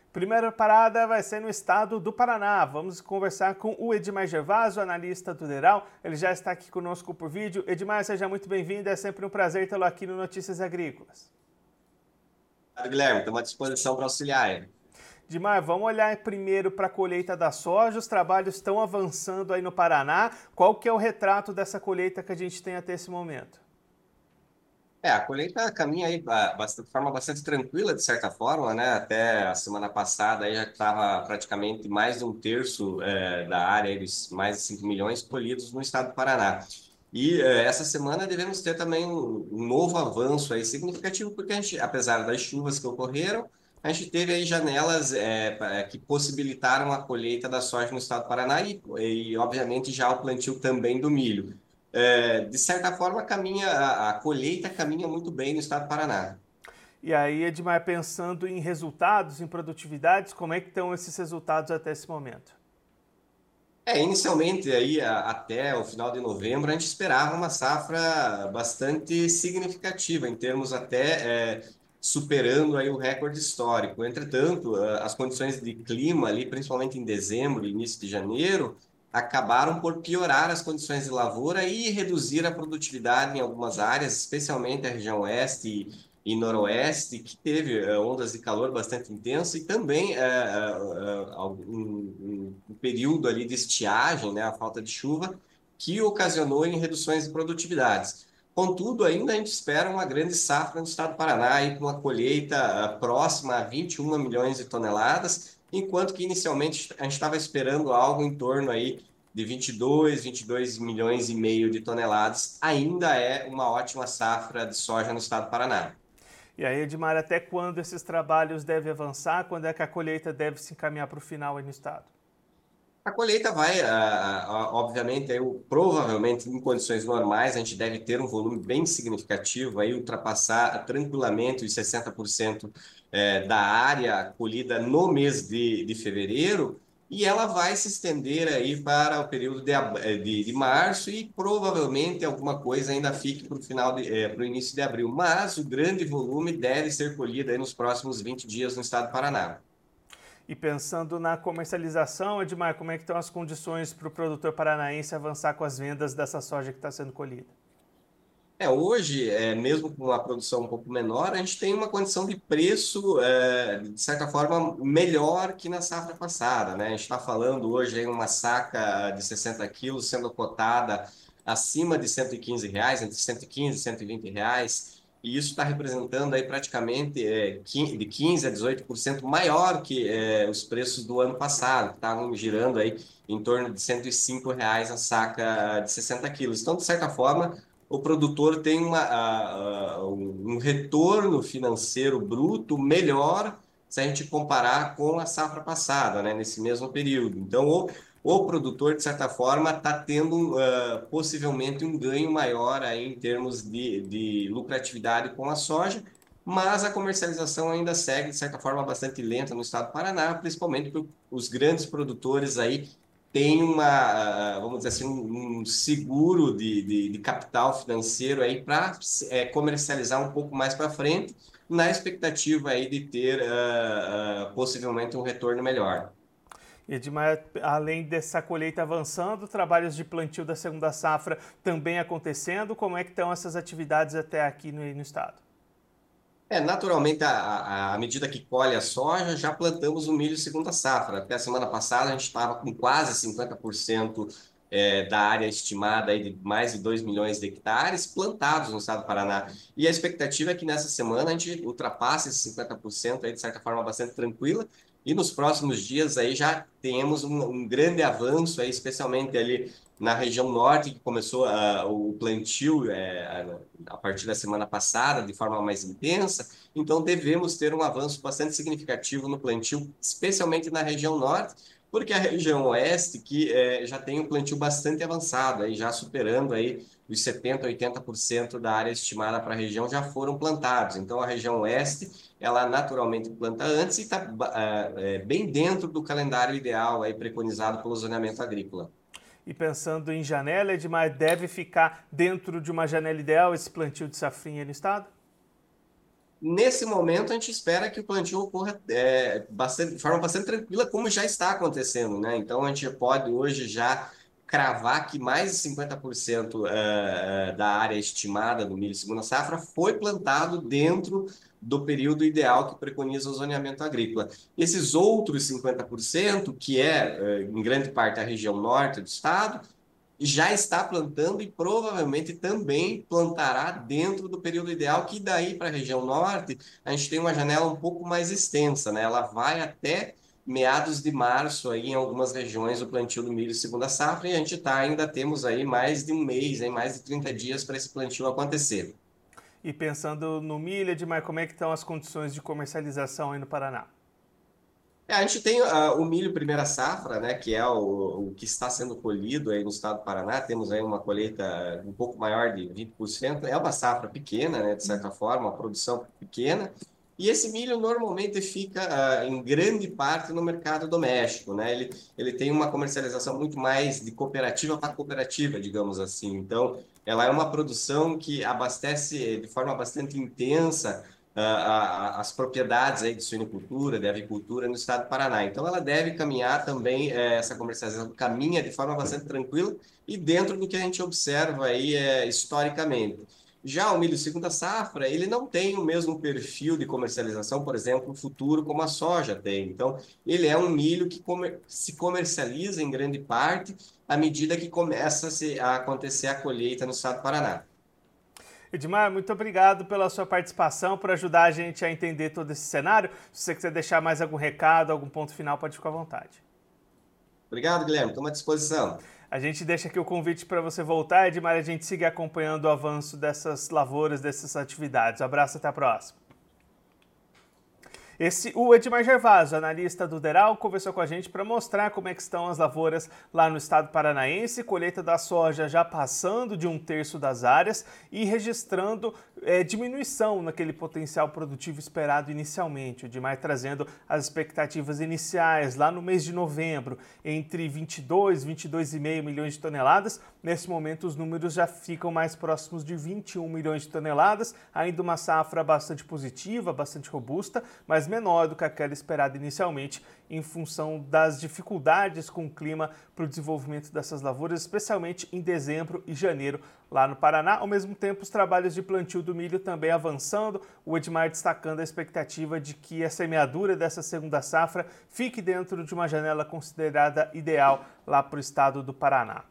Primeira parada vai ser no estado do Paraná. Vamos conversar com o Edmar Gervaso, analista do DERAL. Ele já está aqui conosco por vídeo. Edmar, seja muito bem-vindo. É sempre um prazer tê-lo aqui no Notícias Agrícolas. Guilherme, estamos à disposição para auxiliar. Edmar, vamos olhar primeiro para a colheita da soja. Os trabalhos estão avançando aí no Paraná. Qual que é o retrato dessa colheita que a gente tem até esse momento? A colheita caminha aí de forma bastante tranquila, de certa forma, né? Até a semana passada aí já estava praticamente mais de um terço da área, aí, dos mais de 5 milhões colhidos no estado do Paraná. E essa semana devemos ter também um novo avanço aí significativo, porque a gente, apesar das chuvas que ocorreram, a gente teve aí janelas que possibilitaram a colheita da soja no estado do Paraná e obviamente, já o plantio também do milho. De certa forma, a colheita caminha muito bem no estado do Paraná. E aí, Edmar, pensando em resultados, em produtividades, como é que estão esses resultados até esse momento? Inicialmente, aí, até o final de novembro, a gente esperava uma safra bastante significativa, em termos até superando aí o recorde histórico. Entretanto, as condições de clima ali, principalmente em dezembro e início de janeiro, acabaram por piorar as condições de lavoura e reduzir a produtividade em algumas áreas, especialmente a região oeste e noroeste, que teve ondas de calor bastante intensas e também um período ali de estiagem, né, a falta de chuva, que ocasionou em reduções de produtividades. Contudo, ainda a gente espera uma grande safra no estado do Paraná, aí, com uma colheita próxima a 21 milhões de toneladas, enquanto que inicialmente a gente estava esperando algo em torno aí de 22 milhões e meio de toneladas. Ainda é uma ótima safra de soja no estado do Paraná. E aí, Edmar, até quando esses trabalhos devem avançar? Quando é que a colheita deve se encaminhar para o final aí no estado? A colheita vai, obviamente, provavelmente em condições normais, a gente deve ter um volume bem significativo, aí ultrapassar tranquilamente os 60% da área colhida no mês de fevereiro, e ela vai se estender aí para o período de março e provavelmente alguma coisa ainda fique para o para o início de abril. Mas o grande volume deve ser colhido aí nos próximos 20 dias no estado do Paraná. E pensando na comercialização, Edmar, como é que estão as condições para o produtor paranaense avançar com as vendas dessa soja que está sendo colhida? Hoje, mesmo com a produção um pouco menor, a gente tem uma condição de preço, de certa forma, melhor que na safra passada, né? A gente está falando hoje em uma saca de 60 quilos sendo cotada acima de R$ 115, entre 115 e R$ 120, e isso está representando aí praticamente de 15 a 18% maior que os preços do ano passado, que estavam girando aí em torno de R$ 105 a saca de 60 quilos. Então, de certa forma, o produtor tem um retorno financeiro bruto melhor se a gente comparar com a safra passada, né, nesse mesmo período. Então, o produtor, de certa forma, está tendo possivelmente um ganho maior aí em termos de lucratividade com a soja, mas a comercialização ainda segue, de certa forma, bastante lenta no estado do Paraná, principalmente porque os grandes produtores aí tem vamos dizer assim, um seguro de capital financeiro aí para comercializar um pouco mais para frente, na expectativa aí de ter possivelmente um retorno melhor. Edmar, além dessa colheita avançando, trabalhos de plantio da segunda safra também acontecendo. Como é que estão essas atividades até aqui no estado? Naturalmente, à medida que colhe a soja, já plantamos o milho segunda safra. Até a semana passada, a gente estava com quase 50% da área estimada aí de mais de 2 milhões de hectares plantados no estado do Paraná. E a expectativa é que nessa semana a gente ultrapasse esses 50% aí, de certa forma bastante tranquila. E nos próximos dias aí já temos um grande avanço, aí, especialmente ali na região norte, que começou o plantio a partir da semana passada, de forma mais intensa. Então, devemos ter um avanço bastante significativo no plantio, especialmente na região norte, porque a região oeste que já tem um plantio bastante avançado, aí, já superando aí os 70%, 80% da área estimada para a região já foram plantados. Então, a região oeste, ela naturalmente planta antes e está bem dentro do calendário ideal aí preconizado pelo zoneamento agrícola. E pensando em janela, Edmar, deve ficar dentro de uma janela ideal esse plantio de safrinha no estado? Nesse momento, a gente espera que o plantio ocorra de forma bastante tranquila, como já está acontecendo, né? Então, a gente pode hoje já cravar que mais de 50% da área estimada do milho segunda safra foi plantado dentro do período ideal que preconiza o zoneamento agrícola. Esses outros 50%, que em grande parte a região norte do estado, já está plantando e provavelmente também plantará dentro do período ideal, que daí para a região norte a gente tem uma janela um pouco mais extensa, né? Ela vai até meados de março aí em algumas regiões o plantio do milho segunda safra e a gente ainda temos aí mais de um mês, aí, mais de 30 dias para esse plantio acontecer. E pensando no milho, Edmar, como é que estão as condições de comercialização aí no Paraná? A gente tem o milho primeira safra, né, que é o que está sendo colhido aí no estado do Paraná. Temos aí uma colheita um pouco maior de 20%. É uma safra pequena, né, de certa forma, uma produção pequena. E esse milho normalmente fica, em grande parte, no mercado doméstico, né? Ele tem uma comercialização muito mais de cooperativa para cooperativa, digamos assim. Então, ela é uma produção que abastece de forma bastante intensa as propriedades aí de suinocultura, de avicultura no estado do Paraná. Então, ela deve caminhar também, essa comercialização caminha de forma bastante tranquila e dentro do que a gente observa aí historicamente. Já o milho segunda safra, ele não tem o mesmo perfil de comercialização, por exemplo, futuro como a soja tem. Então, ele é um milho que se comercializa em grande parte à medida que começa a acontecer a colheita no estado do Paraná. Edmar, muito obrigado pela sua participação, por ajudar a gente a entender todo esse cenário. Se você quiser deixar mais algum recado, algum ponto final, pode ficar à vontade. Obrigado, Guilherme. Estou à disposição. A gente deixa aqui o convite para você voltar, Edmar, e a gente seguir acompanhando o avanço dessas lavouras, dessas atividades. Um abraço, até a próxima. O Edmar Gervásio, analista do Deral, conversou com a gente para mostrar como é que estão as lavouras lá no estado paranaense, colheita da soja já passando de 1/3 das áreas e registrando diminuição naquele potencial produtivo esperado inicialmente. O Edmar trazendo as expectativas iniciais lá no mês de novembro, entre 22 e 22,5 milhões de toneladas. Nesse momento os números já ficam mais próximos de 21 milhões de toneladas, ainda uma safra bastante positiva, bastante robusta, mas menor do que aquela esperada inicialmente, em função das dificuldades com o clima para o desenvolvimento dessas lavouras, especialmente em dezembro e janeiro lá no Paraná. Ao mesmo tempo, os trabalhos de plantio do milho também avançando, o Edmar destacando a expectativa de que a semeadura dessa segunda safra fique dentro de uma janela considerada ideal lá para o estado do Paraná.